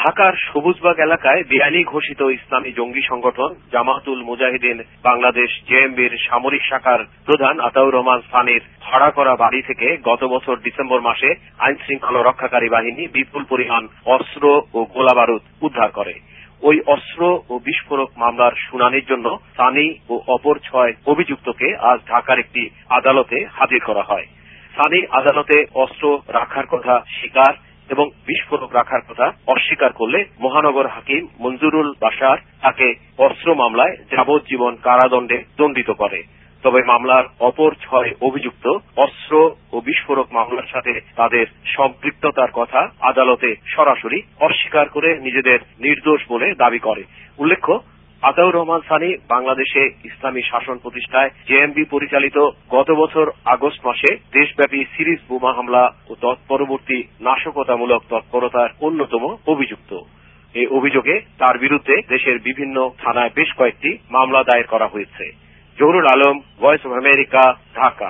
ঢাকার সবুজবাগ এলাকায় বেআইনি ঘোষিত ইসলামী জঙ্গি সংগঠন জামায়াতুল মুজাহিদিন বাংলাদেশ জেএমবির সামরিক শাখার প্রধান আতাউর রহমান সানির ভাড়া করা বাড়ি থেকে গত বছর ডিসেম্বর মাসে আইন শৃঙ্খলা রক্ষাকারী বাহিনী বিপুল পরিমাণ অস্ত্র ও গোলাবারুদ উদ্ধার করে। ওই অস্ত্র ও বিস্ফোরক মামলার শুনানির জন্য সানি ও অপর ৬ অভিযুক্তকে আজ ঢাকার একটি আদালতে হাজির করা হয়। সানি আদালতে অস্ত্র রাখার কথা স্বীকার এবং বিস্ফোরক রাখার কথা অস্বীকার করলে মহানগর হাকিম মঞ্জুরুল বাশার তাকে অস্ত্র মামলায় যাবজ্জীবন কারাদণ্ডে দণ্ডিত করে। তবে মামলার অপর ৬ অভিযুক্ত অস্ত্র ও বিস্ফোরক মামলার সাথে তাদের সম্পৃক্ততার কথা আদালতে সরাসরি অস্বীকার করে নিজেদের নির্দোষ বলে দাবি করে। উল্লেখ্য, আতাউর রহমান সানি বাংলাদেশে ইসলামী শাসন প্রতিষ্ঠায় জেএমবি পরিচালিত গত বছর আগস্ট মাসে দেশব্যাপী সিরিজ বোমা হামলা ও তৎপরবর্তী নাশকতামূলক তৎপরতার অন্যতম অভিযুক্ত। এই অভিযোগে তার বিরুদ্ধে দেশের বিভিন্ন থানায় বেশ কয়েকটি মামলা দায়ের করা হয়েছে। Jahurul Alam, Voice of America, Dhaka.